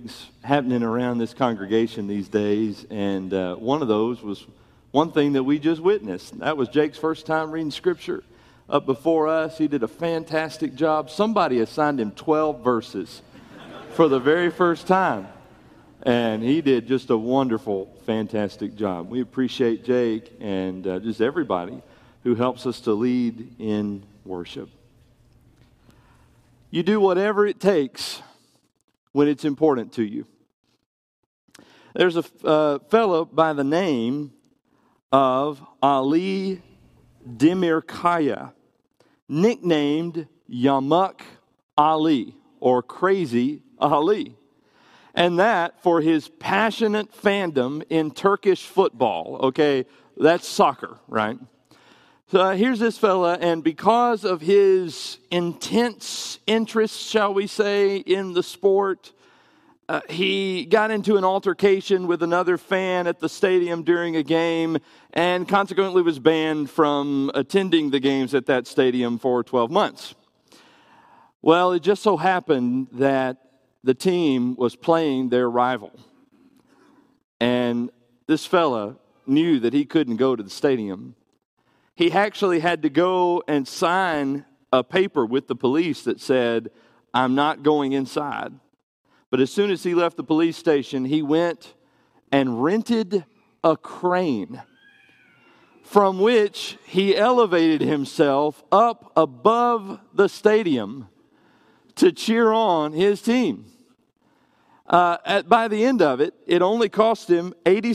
things happening around this congregation these days, and one of those was one thing that we just witnessed. That was Jake's first time reading Scripture up before us. He did a fantastic job. Somebody assigned him 12 verses for the very first time, and he did just a wonderful, fantastic job. We appreciate Jake and just everybody who helps us to lead in worship. You do whatever it takes when it's important to you. There's a fellow by the name of Ali Demirkaya, nicknamed Yamuk Ali, or Crazy Ali. And that for his passionate fandom in Turkish football. Okay, that's soccer, right? So here's this fella, and because of his intense interest, shall we say, in the sport, he got into an altercation with another fan at the stadium during a game, and consequently was banned from attending the games at that stadium for 12 months. Well, it just so happened that the team was playing their rival, and this fella knew that he couldn't go to the stadium. He actually had to go and sign a paper with the police that said, "I'm not going inside." But as soon as he left the police station, he went and rented a crane from which he elevated himself up above the stadium to cheer on his team. By the end of it, it only cost him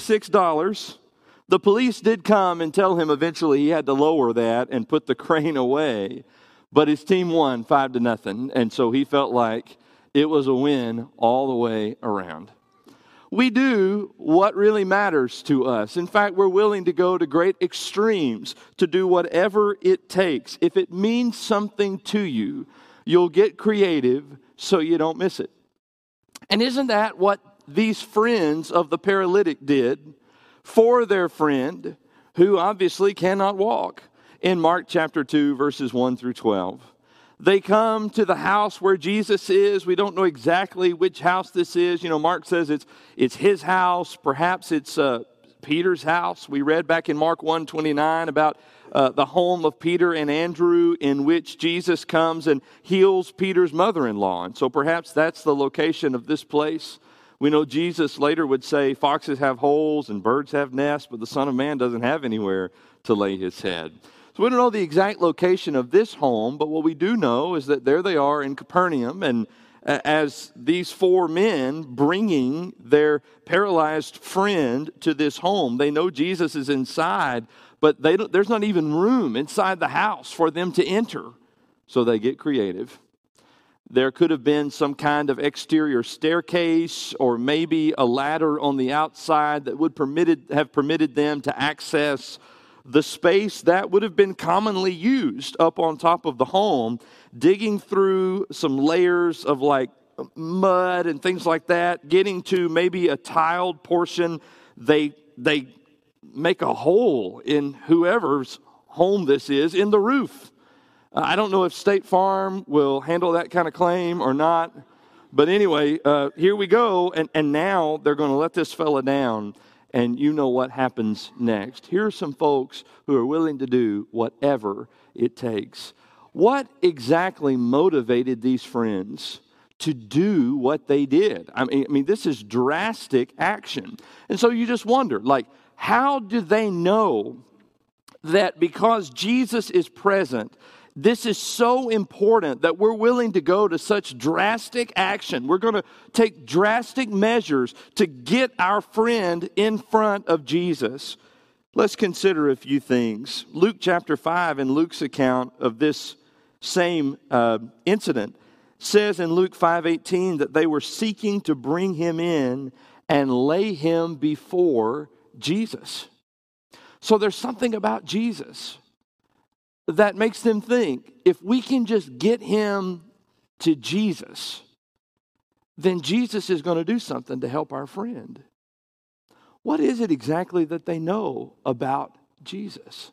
$86. The police did come and tell him eventually he had to lower that and put the crane away. But his team won 5-0, and so he felt like it was a win all the way around. We do what really matters to us. In fact, we're willing to go to great extremes to do whatever it takes. If it means something to you, you'll get creative so you don't miss it. And isn't that what these friends of the paralytic did for their friend who obviously cannot walk? In Mark chapter 2, verses 1 through 12. They come to the house where Jesus is. We don't know exactly which house this is. You know, Mark says it's his house. Perhaps it's Peter's house. We read back in Mark 1:29 about the home of Peter and Andrew, in which Jesus comes and heals Peter's mother-in-law. And so perhaps that's the location of this place. We know Jesus later would say, "Foxes have holes and birds have nests, but the Son of Man doesn't have anywhere to lay his head." So we don't know the exact location of this home, but what we do know is that there they are in Capernaum, and as these four men bringing their paralyzed friend to this home, they know Jesus is inside, but there's not even room inside the house for them to enter, so they get creative. There could have been some kind of exterior staircase or maybe a ladder on the outside that would have permitted them to access the space that would have been commonly used up on top of the home, digging through some layers of like mud and things like that, getting to maybe a tiled portion. They make a hole in whoever's home this is in the roof. I don't know if State Farm will handle that kind of claim or not. But anyway, here we go. And now they're going to let this fella down. And you know what happens next. Here are some folks who are willing to do whatever it takes. What exactly motivated these friends to do what they did? I mean, this is drastic action. And so you just wonder, like, how do they know that because Jesus is present, this is so important that we're willing to go to such drastic action? We're going to take drastic measures to get our friend in front of Jesus. Let's consider a few things. Luke chapter 5, in Luke's account of this same incident, says in Luke 5:18 that they were seeking to bring him in and lay him before Jesus. So there's something about Jesus that makes them think, if we can just get him to Jesus, then Jesus is going to do something to help our friend. What is it exactly that they know about Jesus?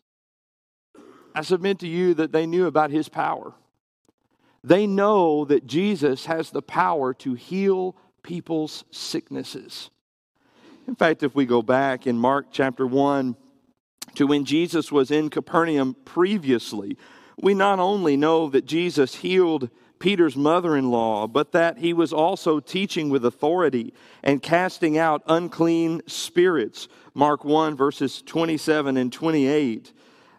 I submit to you that they knew about his power. They know that Jesus has the power to heal people's sicknesses. In fact, if we go back in Mark chapter 1 to when Jesus was in Capernaum previously, we not only know that Jesus healed Peter's mother-in-law, but that he was also teaching with authority and casting out unclean spirits. Mark 1, verses 27 and 28.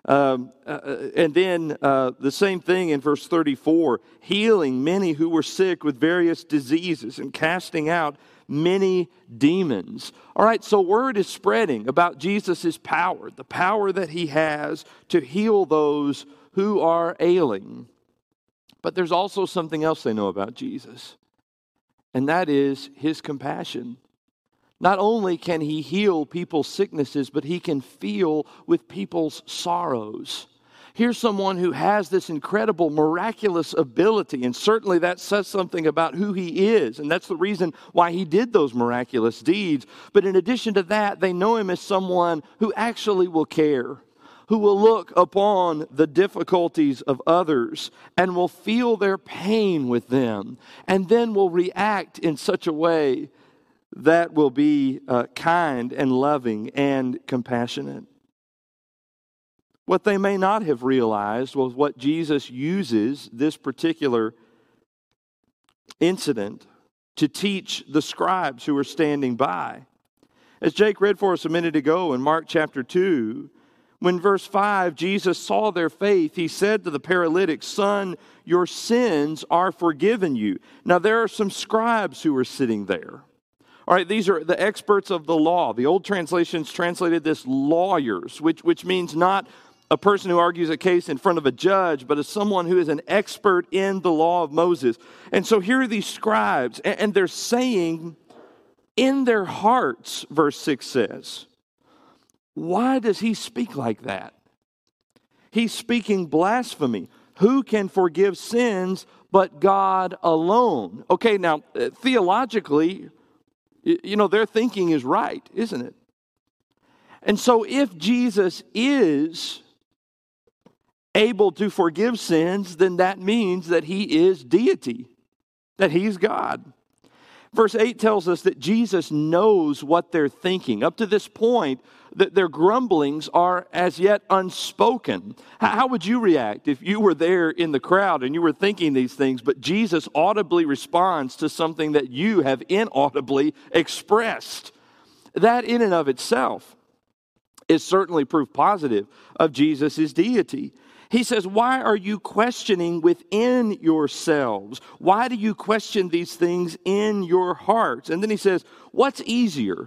And then the same thing in verse 34, healing many who were sick with various diseases and casting out many demons. All right, so word is spreading about Jesus' power, the power that he has to heal those who are ailing. But there's also something else they know about Jesus, and that is his compassion. Not only can he heal people's sicknesses, but he can feel with people's sorrows. Here's someone who has this incredible, miraculous ability, and certainly that says something about who he is, and that's the reason why he did those miraculous deeds. But in addition to that, they know him as someone who actually will care, who will look upon the difficulties of others and will feel their pain with them, and then will react in such a way that will be kind and loving and compassionate. What they may not have realized was what Jesus uses this particular incident to teach the scribes who were standing by. As Jake read for us a minute ago in Mark chapter 2, when verse 5, Jesus saw their faith, he said to the paralytic, "Son, your sins are forgiven you." Now there are some scribes who were sitting there. All right, these are the experts of the law. The old translations translated this lawyers, which means not a person who argues a case in front of a judge, but as someone who is an expert in the law of Moses. And so here are these scribes, and they're saying in their hearts, verse 6 says, why does he speak like that? He's speaking blasphemy. Who can forgive sins but God alone? Okay, now, theologically, their thinking is right, isn't it? And so if Jesus is able to forgive sins, then that means that he is deity, that he's God. Verse 8 tells us that Jesus knows what they're thinking. Up to this point, their grumblings are as yet unspoken. How would you react if you were there in the crowd and you were thinking these things, but Jesus audibly responds to something that you have inaudibly expressed? That in and of itself is certainly proof positive of Jesus' deity. He says, why are you questioning within yourselves? Why do you question these things in your hearts? And then he says, what's easier?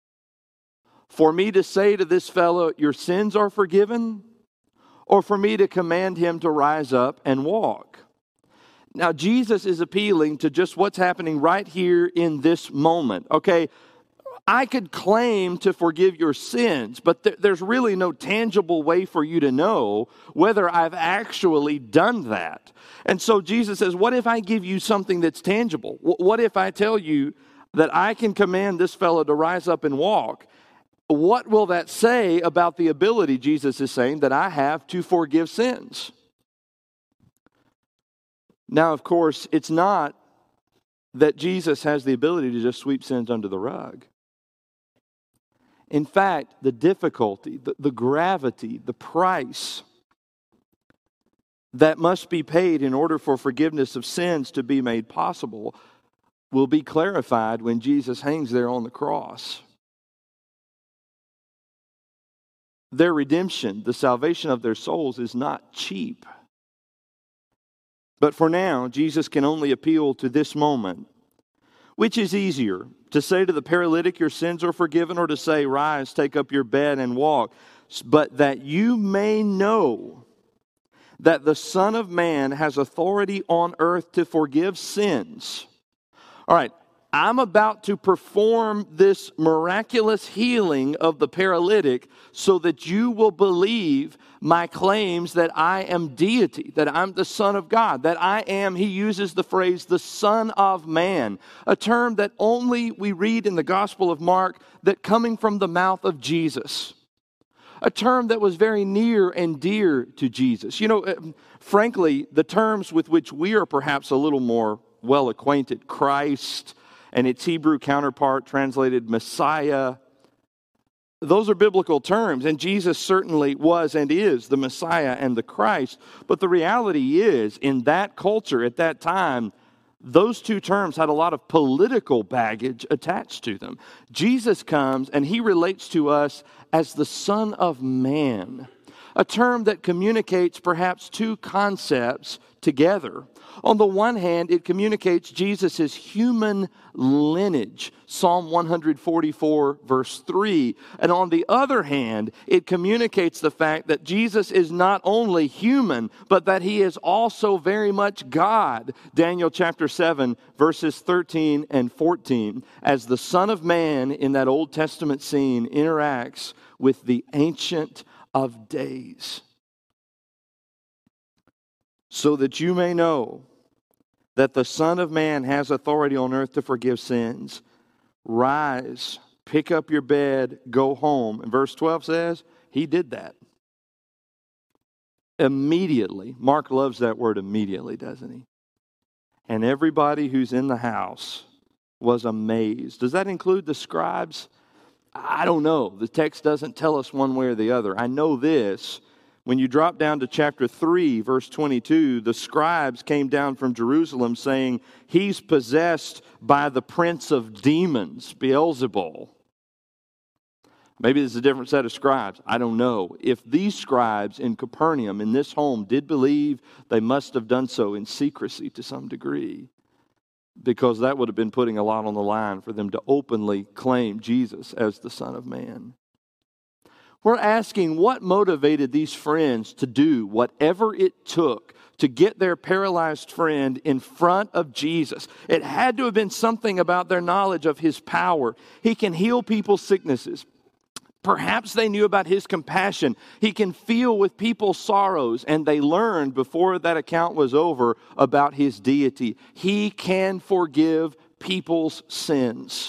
For me to say to this fellow, your sins are forgiven? Or for me to command him to rise up and walk? Now, Jesus is appealing to just what's happening right here in this moment. Okay, I could claim to forgive your sins, but there's really no tangible way for you to know whether I've actually done that. And so Jesus says, what if I give you something that's tangible? What if I tell you that I can command this fellow to rise up and walk? What will that say about the ability, Jesus is saying, that I have to forgive sins? Now, of course, it's not that Jesus has the ability to just sweep sins under the rug. In fact, the difficulty, the gravity, the price that must be paid in order for forgiveness of sins to be made possible will be clarified when Jesus hangs there on the cross. Their redemption, the salvation of their souls, is not cheap. But for now, Jesus can only appeal to this moment. Which is easier, to say to the paralytic, your sins are forgiven, or to say, rise, take up your bed and walk? But that you may know that the Son of Man has authority on earth to forgive sins. All right, I'm about to perform this miraculous healing of the paralytic so that you will believe my claims that I am deity, that I'm the Son of God, that I am, he uses the phrase, the Son of Man, a term that only we read in the Gospel of Mark that coming from the mouth of Jesus, a term that was very near and dear to Jesus. Frankly, the terms with which we are perhaps a little more well acquainted, Christ and its Hebrew counterpart translated Messiah. Those are biblical terms, and Jesus certainly was and is the Messiah and the Christ. But the reality is, in that culture at that time, those two terms had a lot of political baggage attached to them. Jesus comes and he relates to us as the Son of Man, a term that communicates perhaps two concepts together. On the one hand, it communicates Jesus' human lineage, Psalm 144, verse 3. And on the other hand, it communicates the fact that Jesus is not only human, but that he is also very much God. Daniel chapter 7, verses 13 and 14. As the Son of Man in that Old Testament scene interacts with the Ancient of Days. So that you may know that the Son of Man has authority on earth to forgive sins. Rise, pick up your bed, go home. And verse 12 says, he did that. Immediately. Mark loves that word immediately, doesn't he? And everybody who's in the house was amazed. Does that include the scribes? I don't know. The text doesn't tell us one way or the other. I know this. When you drop down to chapter 3, verse 22, the scribes came down from Jerusalem saying, he's possessed by the prince of demons, Beelzebul. Maybe there's a different set of scribes. I don't know. If these scribes in Capernaum, in this home, did believe, they must have done so in secrecy to some degree, because that would have been putting a lot on the line for them to openly claim Jesus as the Son of Man. We're asking what motivated these friends to do whatever it took to get their paralyzed friend in front of Jesus. It had to have been something about their knowledge of his power. He can heal people's sicknesses. Perhaps they knew about his compassion. He can feel with people's sorrows, and they learned before that account was over about his deity. He can forgive people's sins.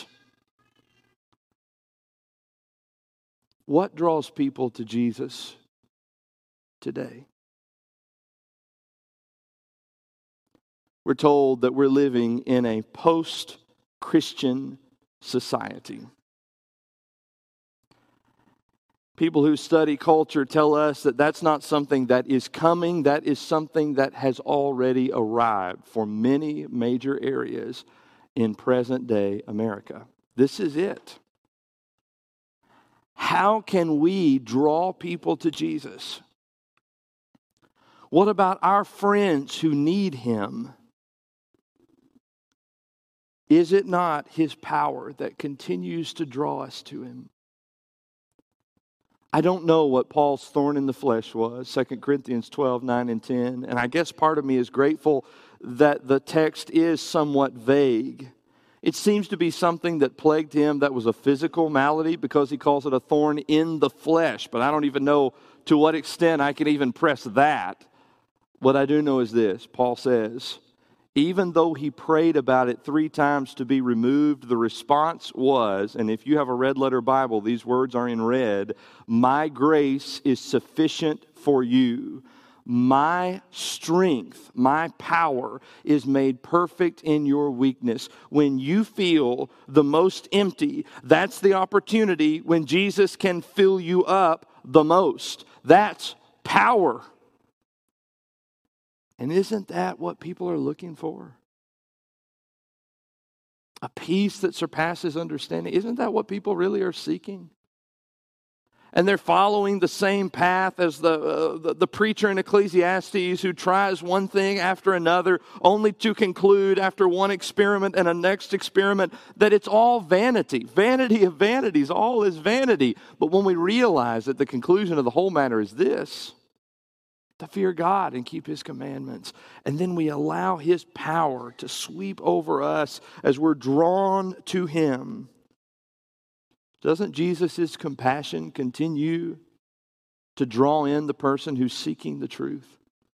What draws people to Jesus today? We're told that we're living in a post-Christian society. People who study culture tell us that that's not something that is coming, that is something that has already arrived for many major areas in present-day America. This is it. How can we draw people to Jesus? What about our friends who need him? Is it not his power that continues to draw us to him? I don't know what Paul's thorn in the flesh was, 2 Corinthians 12, 9 and 10. And I guess part of me is grateful that the text is somewhat vague. It seems to be something that plagued him that was a physical malady, because he calls it a thorn in the flesh. But I don't even know to what extent I can even press that. What I do know is this. Paul says, even though he prayed about it 3 times to be removed, the response was, and if you have a red letter Bible, these words are in red, my grace is sufficient for you. My strength, my power is made perfect in your weakness. When you feel the most empty, that's the opportunity when Jesus can fill you up the most. That's power. And isn't that what people are looking for? A peace that surpasses understanding. Isn't that what people really are seeking? And they're following the same path as the preacher in Ecclesiastes who tries one thing after another, only to conclude after one experiment and a next experiment that it's all vanity. Vanity of vanities, all is vanity. But when we realize that the conclusion of the whole matter is this, to fear God and keep his commandments, and then we allow his power to sweep over us as we're drawn to him. Doesn't Jesus' compassion continue to draw in the person who's seeking the truth?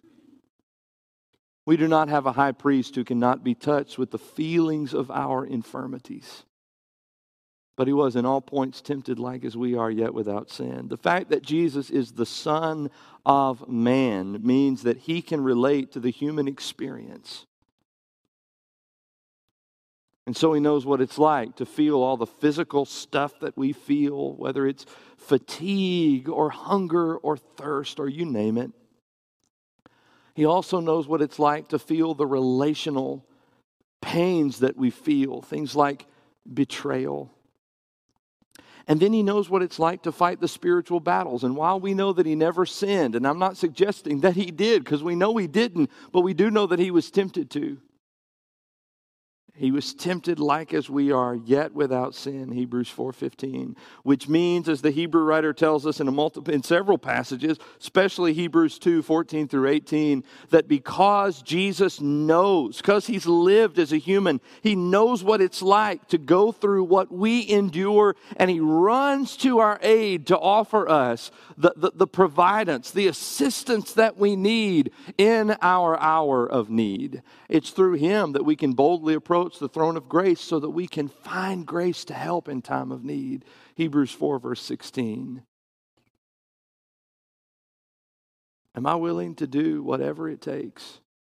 We do not have a high priest who cannot be touched with the feelings of our infirmities. But he was in all points tempted like as we are, yet without sin. The fact that Jesus is the Son of Man means that he can relate to the human experience. And so he knows what it's like to feel all the physical stuff that we feel, whether it's fatigue or hunger or thirst or you name it. He also knows what it's like to feel the relational pains that we feel, things like betrayal. And then he knows what it's like to fight the spiritual battles. And while we know that he never sinned, and I'm not suggesting that he did, because we know he didn't, but we do know that he was tempted to. He was tempted like as we are, yet without sin, Hebrews 4:15, which means, as the Hebrew writer tells us in several passages, especially Hebrews 2:14 through 18, that because Jesus knows, because he's lived as a human, he knows what it's like to go through what we endure, and he runs to our aid to offer us the providence, the assistance that we need in our hour of need. It's through him that we can boldly approach the throne of grace so that we can find grace to help in time of need. Hebrews 4 verse 16. Am I willing to do whatever it takes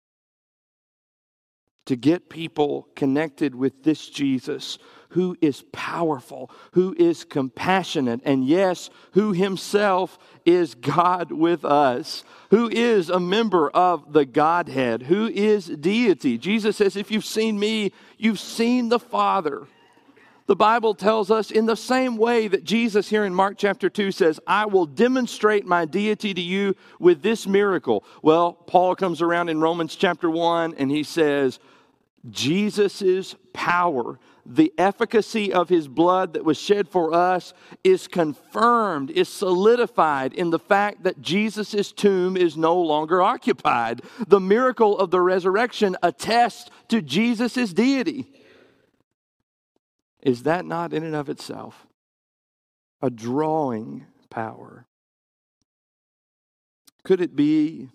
to get people connected with this Jesus who is powerful, who is compassionate, and yes, who himself is God with us, who is a member of the Godhead, who is deity. Jesus says, if you've seen me, you've seen the Father. The Bible tells us in the same way that Jesus here in Mark chapter 2 says, I will demonstrate my deity to you with this miracle. Well, Paul comes around in Romans chapter 1 and he says, Jesus' power, the efficacy of his blood that was shed for us is confirmed, is solidified in the fact that Jesus' tomb is no longer occupied. The miracle of the resurrection attests to Jesus' deity. Is that not in and of itself a drawing power? Could it be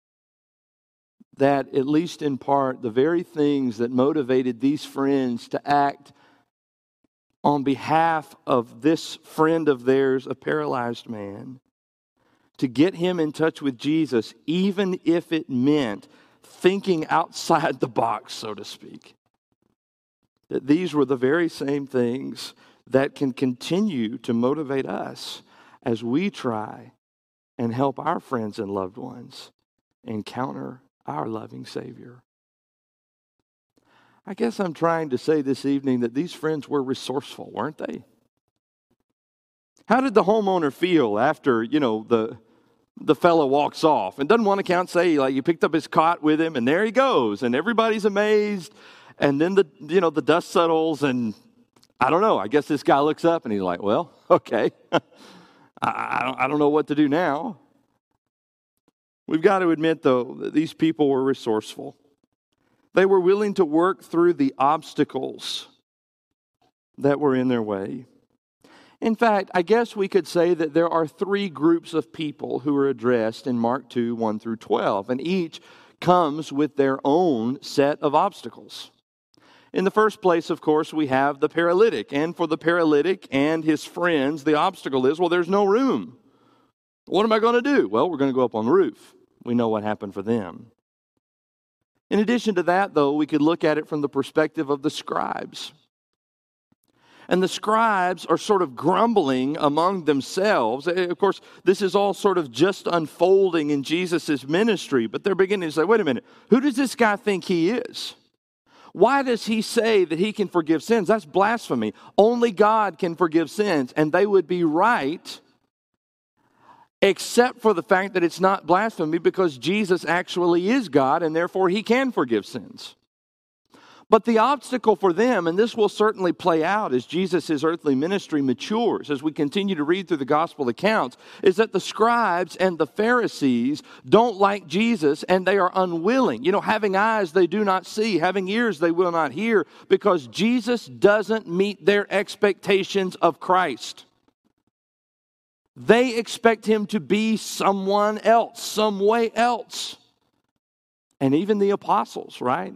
that, at least in part, the very things that motivated these friends to act on behalf of this friend of theirs, a paralyzed man, to get him in touch with Jesus, even if it meant thinking outside the box, so to speak, that these were the very same things that can continue to motivate us as we try and help our friends and loved ones encounter our loving Savior. I guess I'm trying to say this evening that these friends were resourceful, weren't they? How did the homeowner feel after, the fellow walks off and doesn't want to say, like, you picked up his cot with him and there he goes and everybody's amazed, and then the dust settles and I don't know, I guess this guy looks up and he's like, well, okay, I don't know what to do now. We've got to admit, though, that these people were resourceful. They were willing to work through the obstacles that were in their way. In fact, I guess we could say that there are three groups of people who are addressed in Mark 2, 1 through 12, and each comes with their own set of obstacles. In the first place, of course, we have the paralytic, and for the paralytic and his friends, the obstacle is, well, there's no room. What am I going to do? Well, we're going to go up on the roof. We know what happened for them. In addition to that, though, we could look at it from the perspective of the scribes. And the scribes are sort of grumbling among themselves. Of course, this is all sort of just unfolding in Jesus' ministry, but they're beginning to say, wait a minute, who does this guy think he is? Why does he say that he can forgive sins? That's blasphemy. Only God can forgive sins, and they would be right, except for the fact that it's not blasphemy because Jesus actually is God and therefore he can forgive sins. But the obstacle for them, and this will certainly play out as Jesus' earthly ministry matures, as we continue to read through the gospel accounts, is that the scribes and the Pharisees don't like Jesus and they are unwilling. Having eyes they do not see, having ears they will not hear, because Jesus doesn't meet their expectations of Christ. They expect him to be someone else, some way else. And even the apostles, right?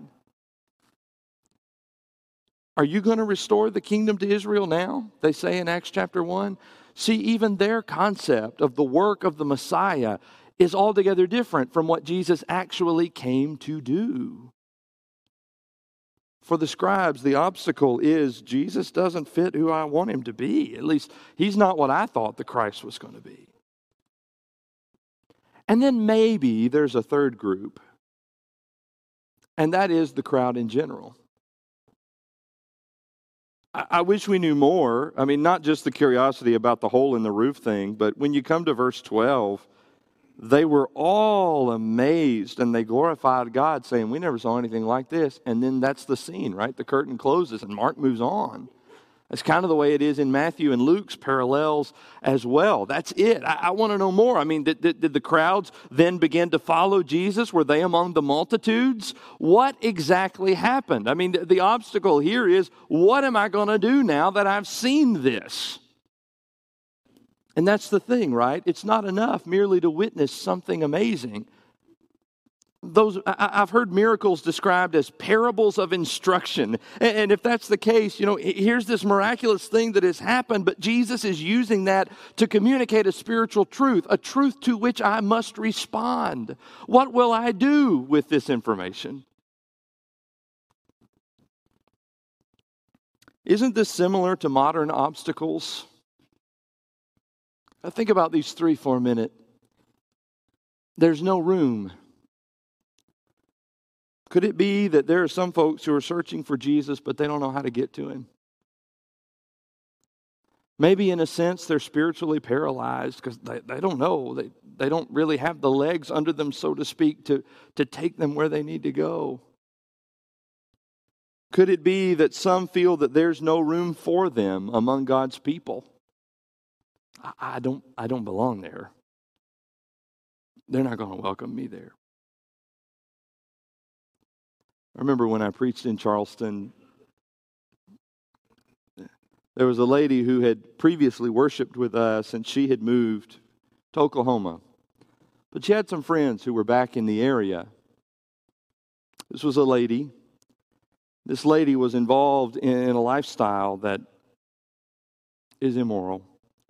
Are you going to restore the kingdom to Israel now? They say in Acts chapter 1. See, even their concept of the work of the Messiah is altogether different from what Jesus actually came to do. For the scribes, the obstacle is Jesus doesn't fit who I want him to be. At least he's not what I thought the Christ was going to be. And then maybe there's a third group, and that is the crowd in general. I wish we knew more. I mean, not just the curiosity about the hole in the roof thing, but when you come to verse 12, they were all amazed and they glorified God, saying, we never saw anything like this. And then that's the scene, right? The curtain closes and Mark moves on. That's kind of the way it is in Matthew, and Luke's parallels as well. That's it. I want to know more. I mean, did the crowds then begin to follow Jesus? Were they among the multitudes? What exactly happened? I mean, the obstacle here is, what am I going to do now that I've seen this? And that's the thing, right? It's not enough merely to witness something amazing. I've heard miracles described as parables of instruction. And if that's the case, here's this miraculous thing that has happened, but Jesus is using that to communicate a spiritual truth, a truth to which I must respond. What will I do with this information? Isn't this similar to modern obstacles? I think about these three for a minute. There's no room. Could it be that there are some folks who are searching for Jesus, but they don't know how to get to him? Maybe in a sense they're spiritually paralyzed because they don't know. They don't really have the legs under them, so to speak, to take them where they need to go. Could it be that some feel that there's no room for them among God's people? I don't belong there. They're not going to welcome me there. I remember when I preached in Charleston, there was a lady who had previously worshiped with us, and she had moved to Oklahoma. But she had some friends who were back in the area. This was a lady. This lady was involved in a lifestyle that is immoral.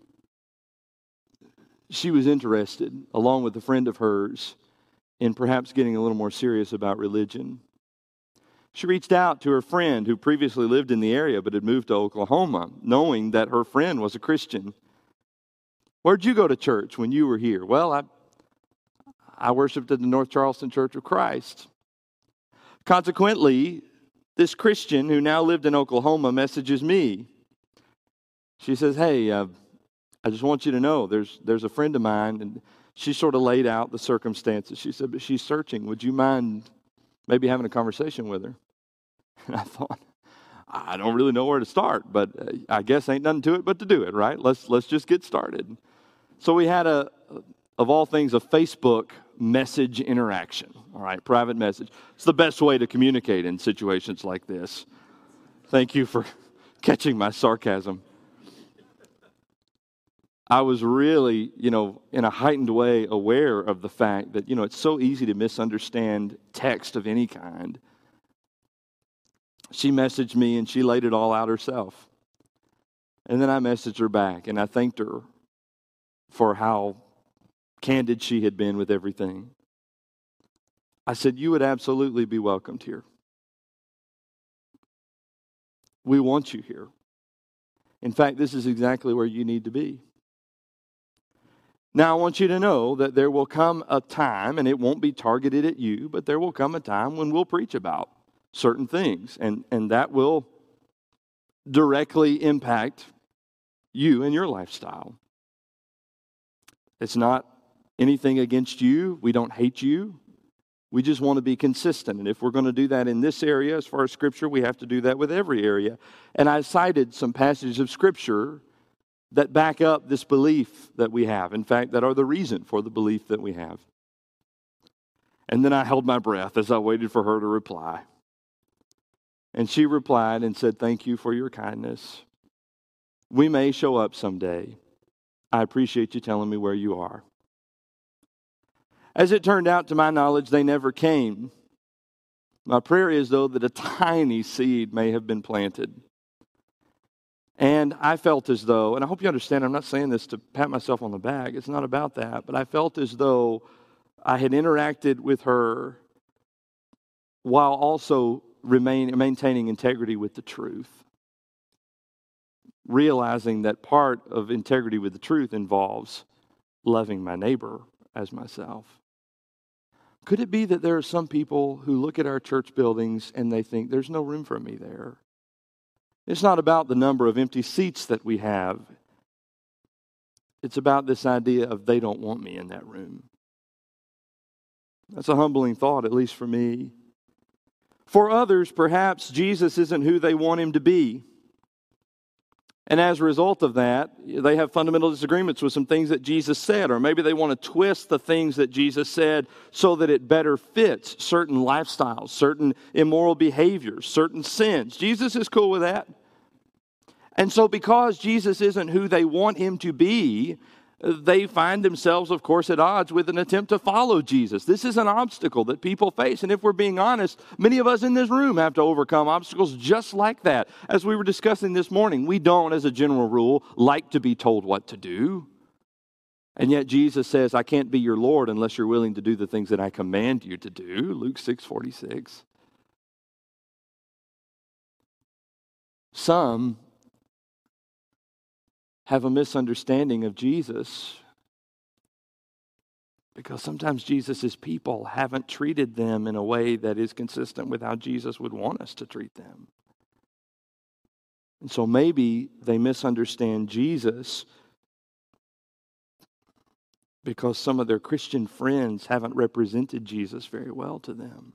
She was interested, along with a friend of hers, in perhaps getting a little more serious about religion. She reached out to her friend who previously lived in the area but had moved to Oklahoma, knowing that her friend was a Christian. Where'd you go to church when you were here? Well, I worshiped at the North Charleston Church of Christ. Consequently, this Christian who now lived in Oklahoma messages me. She says, hey, I just want you to know there's a friend of mine, and she sort of laid out the circumstances. She said, but she's searching. Would you mind maybe having a conversation with her? And I thought, I don't really know where to start, but I guess ain't nothing to it but to do it, right? Let's just get started. So we had of all things, a Facebook message interaction, all right, private message. It's the best way to communicate in situations like this. Thank you for catching my sarcasm. I was really, in a heightened way aware of the fact that, it's so easy to misunderstand text of any kind. She messaged me and she laid it all out herself. And then I messaged her back and I thanked her for how candid she had been with everything. I said, you would absolutely be welcomed here. We want you here. In fact, this is exactly where you need to be. Now, I want you to know that there will come a time, and it won't be targeted at you, but there will come a time when we'll preach about certain things, and that will directly impact you and your lifestyle. It's not anything against you. We don't hate you. We just want to be consistent. And if we're going to do that in this area, as far as Scripture, we have to do that with every area. And I cited some passages of Scripture that back up this belief that we have. In fact, that are the reason for the belief that we have. And then I held my breath as I waited for her to reply. And she replied and said, thank you for your kindness. We may show up someday. I appreciate you telling me where you are. As it turned out, to my knowledge, they never came. My prayer is, though, that a tiny seed may have been planted. And I felt as though, and I hope you understand, I'm not saying this to pat myself on the back. It's not about that. But I felt as though I had interacted with her while also maintaining integrity with the truth. Realizing that part of integrity with the truth involves loving my neighbor as myself. Could it be that there are some people who look at our church buildings and they think there's no room for me there? It's not about the number of empty seats that we have. It's about this idea of they don't want me in that room. That's a humbling thought, at least for me. For others, perhaps Jesus isn't who they want him to be. And as a result of that, they have fundamental disagreements with some things that Jesus said, or maybe they want to twist the things that Jesus said so that it better fits certain lifestyles, certain immoral behaviors, certain sins. Jesus is cool with that. And so because Jesus isn't who they want him to be, they find themselves, of course, at odds with an attempt to follow Jesus. This is an obstacle that people face. And if we're being honest, many of us in this room have to overcome obstacles just like that. As we were discussing this morning, we don't, as a general rule, like to be told what to do. And yet Jesus says, I can't be your Lord unless you're willing to do the things that I command you to do. Luke 6:46. Some have a misunderstanding of Jesus because sometimes Jesus' people haven't treated them in a way that is consistent with how Jesus would want us to treat them. And so maybe they misunderstand Jesus because some of their Christian friends haven't represented Jesus very well to them.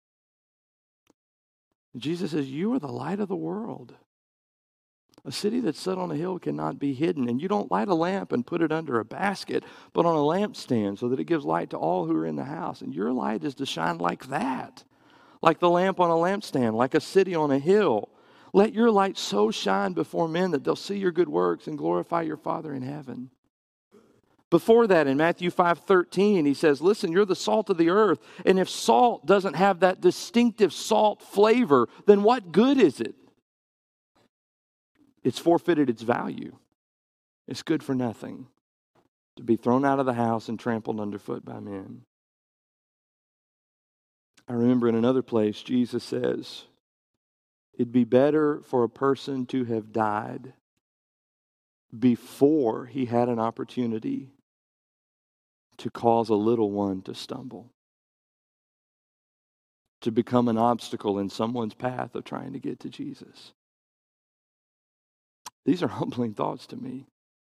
Jesus says, you are the light of the world. A city that's set on a hill cannot be hidden. And you don't light a lamp and put it under a basket, but on a lampstand so that it gives light to all who are in the house. And your light is to shine like that, like the lamp on a lampstand, like a city on a hill. Let your light so shine before men that they'll see your good works and glorify your Father in heaven. Before that, in Matthew 5:13, he says, listen, you're the salt of the earth. And if salt doesn't have that distinctive salt flavor, then what good is it? It's forfeited its value. It's good for nothing to be thrown out of the house and trampled underfoot by men. I remember in another place, Jesus says, it'd be better for a person to have died before he had an opportunity to cause a little one to stumble, to become an obstacle in someone's path of trying to get to Jesus. These are humbling thoughts to me.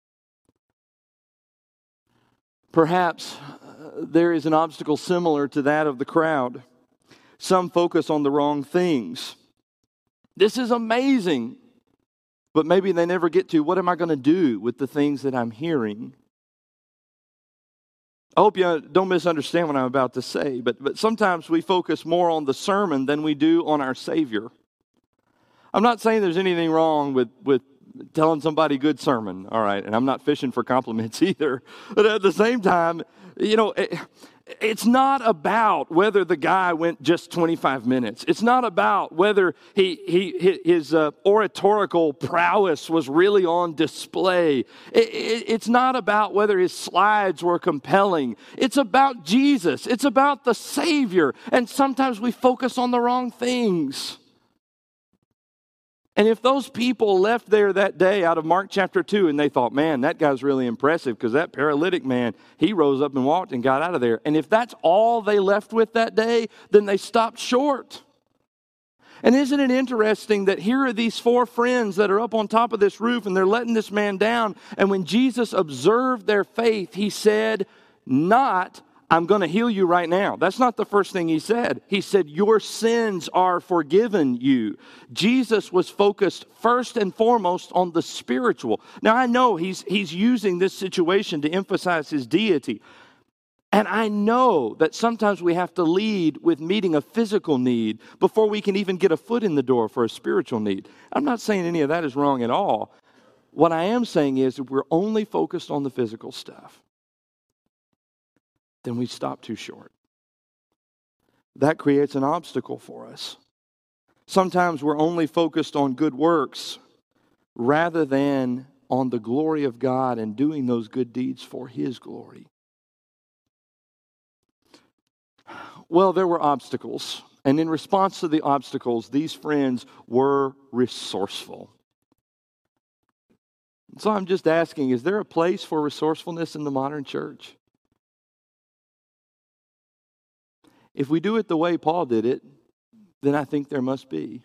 Perhaps there is an obstacle similar to that of the crowd. Some focus on the wrong things. This is amazing, but maybe they never get to, what am I going to do with the things that I'm hearing? I hope you don't misunderstand what I'm about to say, but sometimes we focus more on the sermon than we do on our Savior. I'm not saying there's anything wrong with telling somebody good sermon, all right, and I'm not fishing for compliments either. But at the same time, it's not about whether the guy went just 25 minutes. It's not about whether his oratorical prowess was really on display. It's not about whether his slides were compelling. It's about Jesus. It's about the Savior. And sometimes we focus on the wrong things. And if those people left there that day out of Mark chapter 2 and they thought, man, that guy's really impressive because that paralytic man, he rose up and walked and got out of there. And if that's all they left with that day, then they stopped short. And isn't it interesting that here are these four friends that are up on top of this roof and they're letting this man down. And when Jesus observed their faith, he said, not, I'm going to heal you right now. That's not the first thing he said. He said, your sins are forgiven you. Jesus was focused first and foremost on the spiritual. Now, I know he's using this situation to emphasize his deity. And I know that sometimes we have to lead with meeting a physical need before we can even get a foot in the door for a spiritual need. I'm not saying any of that is wrong at all. What I am saying is if we're only focused on the physical stuff, then we stop too short. That creates an obstacle for us. Sometimes we're only focused on good works rather than on the glory of God and doing those good deeds for His glory. Well, there were obstacles, And in response to the obstacles, these friends were resourceful. So I'm just asking, is there a place for resourcefulness in the modern church? If we do it the way Paul did it, then I think there must be.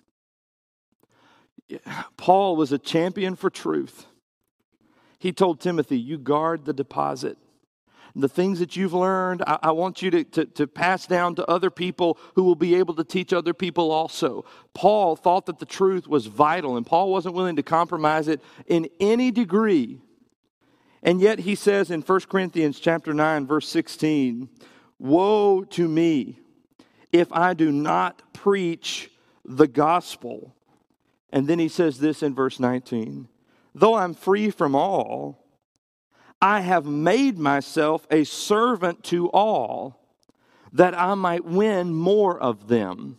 Paul was a champion for truth. He told Timothy, you guard the deposit. The things that you've learned, I want you to pass down to other people who will be able to teach other people also. Paul thought that the truth was vital, and Paul wasn't willing to compromise it in any degree. And yet he says in 1 Corinthians chapter 9, verse 16, woe to me if I do not preach the gospel. And then he says this in verse 19, though I'm free from all, I have made myself a servant to all, that I might win more of them.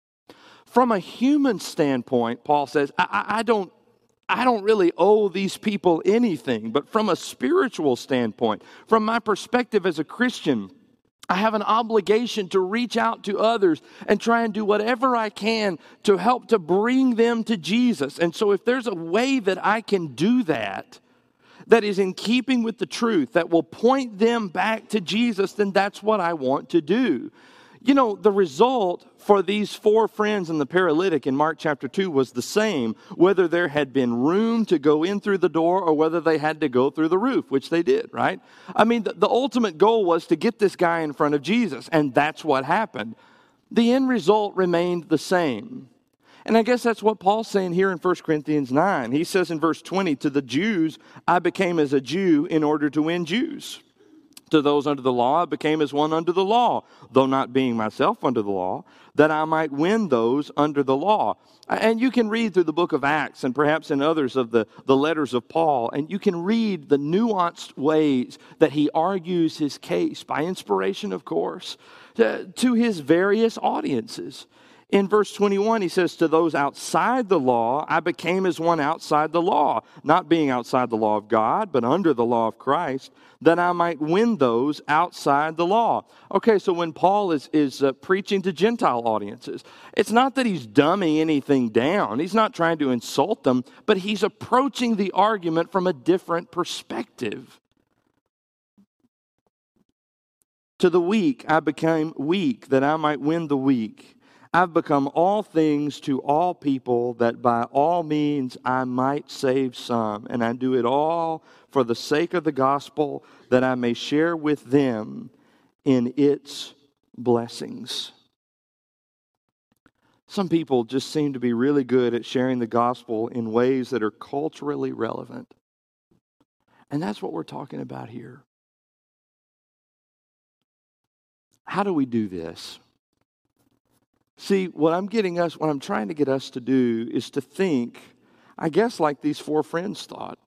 From a human standpoint, Paul says, I don't really owe these people anything. But from a spiritual standpoint, from my perspective as a Christian, I have an obligation to reach out to others and try and do whatever I can to help to bring them to Jesus. And so if there's a way that I can do that is in keeping with the truth, that will point them back to Jesus, then that's what I want to do. You know, the result for these four friends and the paralytic in Mark chapter 2 was the same, whether there had been room to go in through the door or whether they had to go through the roof, which they did, right? I mean, the ultimate goal was to get this guy in front of Jesus, and that's what happened. The end result remained the same. And I guess that's what Paul's saying here in 1 Corinthians 9. He says in verse 20, to the Jews, I became as a Jew in order to win Jews. To those under the law, I became as one under the law, though not being myself under the law, that I might win those under the law. And you can read through the book of Acts and perhaps in others of the letters of Paul, and you can read the nuanced ways that he argues his case, by inspiration, of course, to his various audiences. In verse 21, he says, to those outside the law, I became as one outside the law, not being outside the law of God, but under the law of Christ, that I might win those outside the law. Okay, so when Paul is preaching to Gentile audiences, it's not that he's dumbing anything down. He's not trying to insult them, but he's approaching the argument from a different perspective. To the weak, I became weak, that I might win the weak. I've become all things to all people, that by all means I might save some. And I do it all for the sake of the gospel, that I may share with them in its blessings. Some people just seem to be really good at sharing the gospel in ways that are culturally relevant. And that's what we're talking about here. How do we do this? See, what I'm trying to get us to do is to think, I guess, like these four friends thought.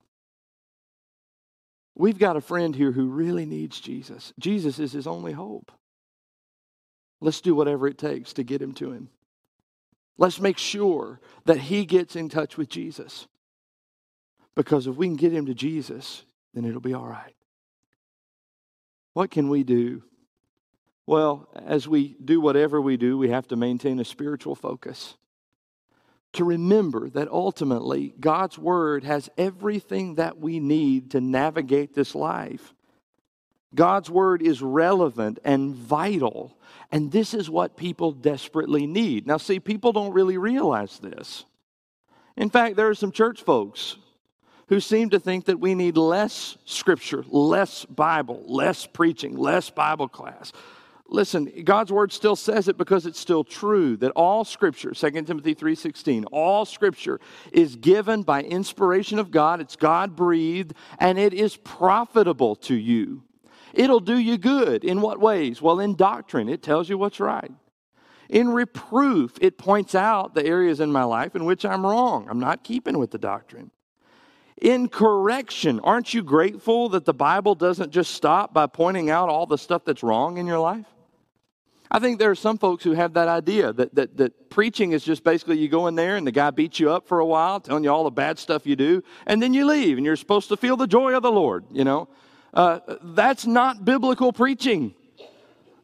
We've got a friend here who really needs Jesus. Jesus is his only hope. Let's do whatever it takes to get him to him. Let's make sure that he gets in touch with Jesus. Because if we can get him to Jesus, then it'll be all right. What can we do? Well, as we do whatever we do, we have to maintain a spiritual focus. To remember that ultimately God's Word has everything that we need to navigate this life. God's Word is relevant and vital, and this is what people desperately need. Now see, people don't really realize this. In fact, there are some church folks who seem to think that we need less Scripture, less Bible, less preaching, less Bible class. Listen, God's Word still says it because it's still true that all Scripture, 2 Timothy 3:16, all Scripture is given by inspiration of God. It's God-breathed, and it is profitable to you. It'll do you good. In what ways? Well, in doctrine, it tells you what's right. In reproof, it points out the areas in my life in which I'm wrong. I'm not keeping with the doctrine. In correction, aren't you grateful that the Bible doesn't just stop by pointing out all the stuff that's wrong in your life? I think there are some folks who have that idea that preaching is just basically you go in there and the guy beats you up for a while, telling you all the bad stuff you do, and then you leave and you're supposed to feel the joy of the Lord, you know. That's not biblical preaching.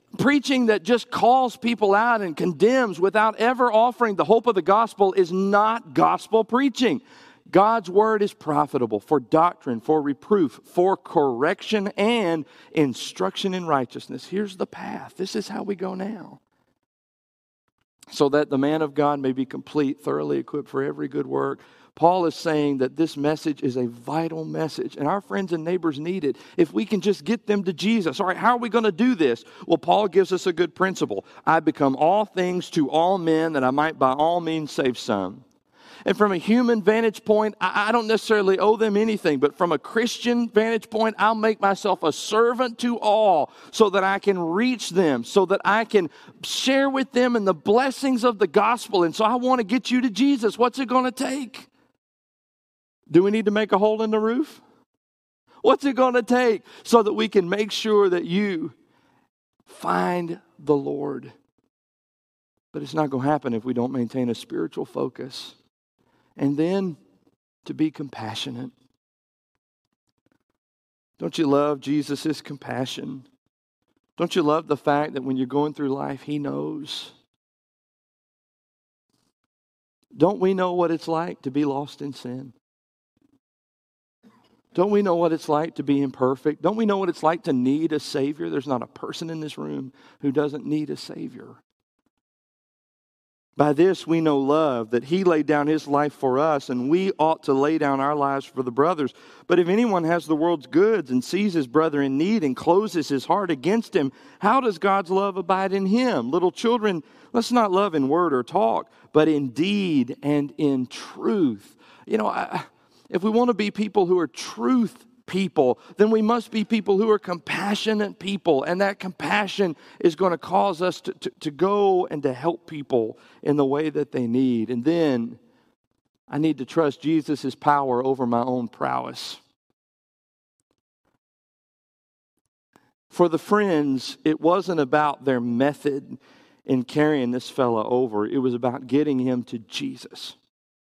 Preaching that just calls people out and condemns without ever offering the hope of the gospel is not gospel preaching. God's word is profitable for doctrine, for reproof, for correction, and instruction in righteousness. Here's the path. This is how we go now. So that the man of God may be complete, thoroughly equipped for every good work. Paul is saying that this message is a vital message, and our friends and neighbors need it. If we can just get them to Jesus. All right, how are we going to do this? Well, Paul gives us a good principle. I become all things to all men, that I might by all means save some. And from a human vantage point, I don't necessarily owe them anything. But from a Christian vantage point, I'll make myself a servant to all so that I can reach them, so that I can share with them in the blessings of the gospel. And so I want to get you to Jesus. What's it going to take? Do we need to make a hole in the roof? What's it going to take so that we can make sure that you find the Lord? But it's not going to happen if we don't maintain a spiritual focus. And then to be compassionate. Don't you love Jesus' compassion? Don't you love the fact that when you're going through life, He knows? Don't we know what it's like to be lost in sin? Don't we know what it's like to be imperfect? Don't we know what it's like to need a Savior? There's not a person in this room who doesn't need a Savior. By this we know love, that He laid down His life for us, and we ought to lay down our lives for the brothers. But if anyone has the world's goods and sees his brother in need and closes his heart against him, how does God's love abide in him? Little children, let's not love in word or talk, but in deed and in truth. If we want to be people who are truth people, then we must be people who are compassionate people. And that compassion is going to cause us to go and to help people in the way that they need. And then I need to trust Jesus' power over my own prowess. For the friends, it wasn't about their method in carrying this fella over. It was about getting him to Jesus.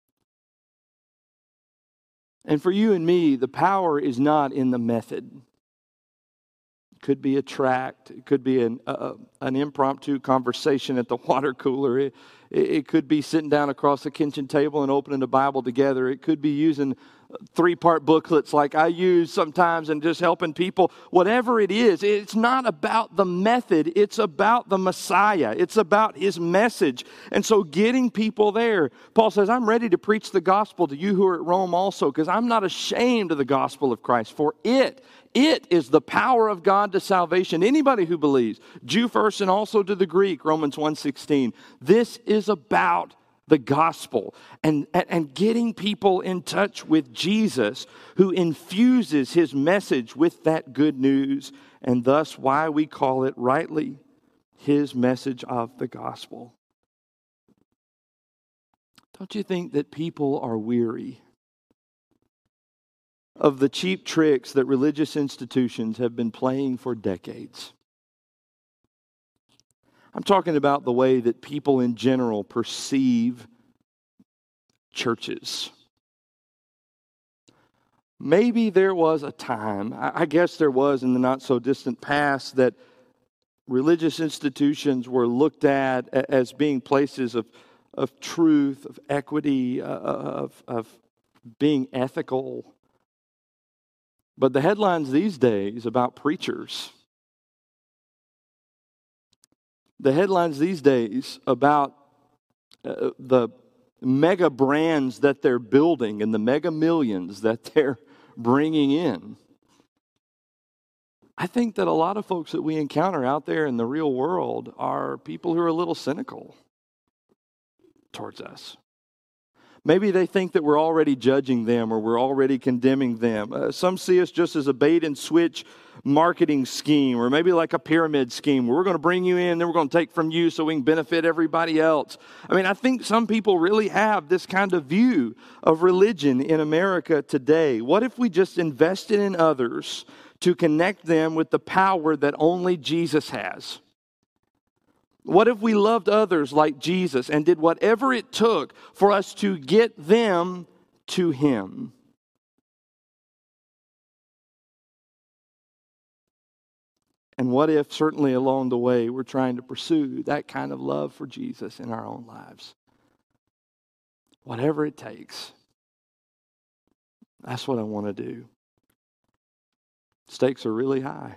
And for you and me, the power is not in the method. It could be a tract. It could be an impromptu conversation at the water cooler. It could be sitting down across the kitchen table and opening the Bible together. It could be using 3-part booklets like I use sometimes and just helping people. Whatever it is, it's not about the method. It's about the Messiah. It's about His message. And so getting people there. Paul says, I'm ready to preach the gospel to you who are at Rome also, because I'm not ashamed of the gospel of Christ. For it is the power of God to salvation. Anybody who believes, Jew first and also to the Greek, Romans 1:16. This is about the gospel and getting people in touch with Jesus, who infuses His message with that good news, and thus why we call it rightly His message of the gospel. Don't you think that people are weary of the cheap tricks that religious institutions have been playing for decades? I'm talking about the way that people in general perceive churches. Maybe there was a time, I guess there was in the not so distant past, that religious institutions were looked at as being places of truth, of equity, of being ethical. But the headlines these days about preachers, the headlines these days about the mega brands that they're building and the mega millions that they're bringing in. I think that a lot of folks that we encounter out there in the real world are people who are a little cynical towards us. Maybe they think that we're already judging them or we're already condemning them. Some see us just as a bait and switch marketing scheme, or maybe like a pyramid scheme where we're going to bring you in, then we're going to take from you so we can benefit everybody else. I think some people really have this kind of view of religion in America today. What if we just invested in others to connect them with the power that only Jesus has? What if we loved others like Jesus and did whatever it took for us to get them to Him? And what if, certainly along the way, we're trying to pursue that kind of love for Jesus in our own lives? Whatever it takes. That's what I want to do. Stakes are really high.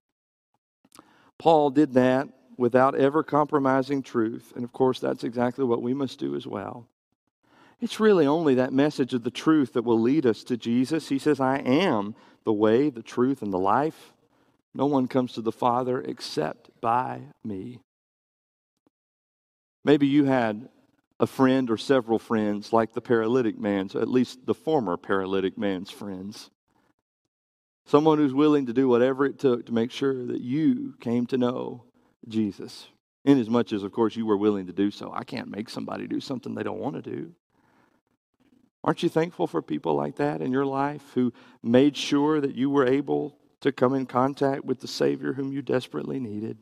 Paul did that without ever compromising truth. And of course, that's exactly what we must do as well. It's really only that message of the truth that will lead us to Jesus. He says, I am the way, the truth, and the life. No one comes to the Father except by me. Maybe you had a friend or several friends like the paralytic man's, at least the former paralytic man's friends. Someone who's willing to do whatever it took to make sure that you came to know Jesus. Inasmuch as, of course, you were willing to do so. I can't make somebody do something they don't want to do. Aren't you thankful for people like that in your life who made sure that you were able to come in contact with the Savior whom you desperately needed?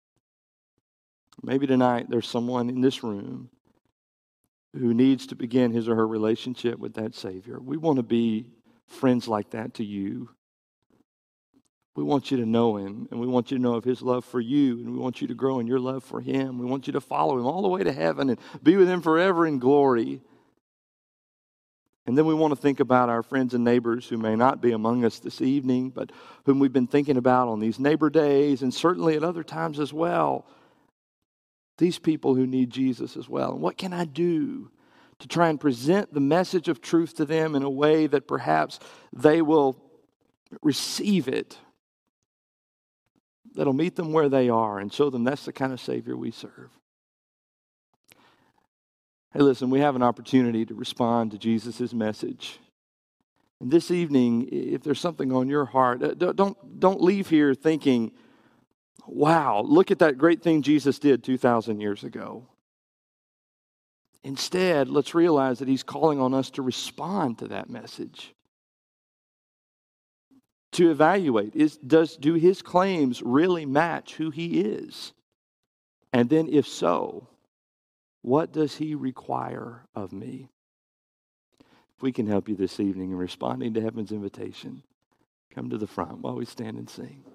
Maybe tonight there's someone in this room who needs to begin his or her relationship with that Savior. We want to be friends like that to you. We want you to know Him, and we want you to know of His love for you, and we want you to grow in your love for Him. We want you to follow Him all the way to heaven and be with Him forever in glory. And then we want to think about our friends and neighbors who may not be among us this evening, but whom we've been thinking about on these neighbor days and certainly at other times as well. These people who need Jesus as well. And what can I do to try and present the message of truth to them in a way that perhaps they will receive it, that'll meet them where they are and show them that's the kind of Savior we serve? Hey, listen, we have an opportunity to respond to Jesus' message. And this evening, if there's something on your heart, don't leave here thinking, wow, look at that great thing Jesus did 2,000 years ago. Instead, let's realize that He's calling on us to respond to that message. To evaluate, do His claims really match who He is? And then if so, what does He require of me? If we can help you this evening in responding to heaven's invitation, come to the front while we stand and sing.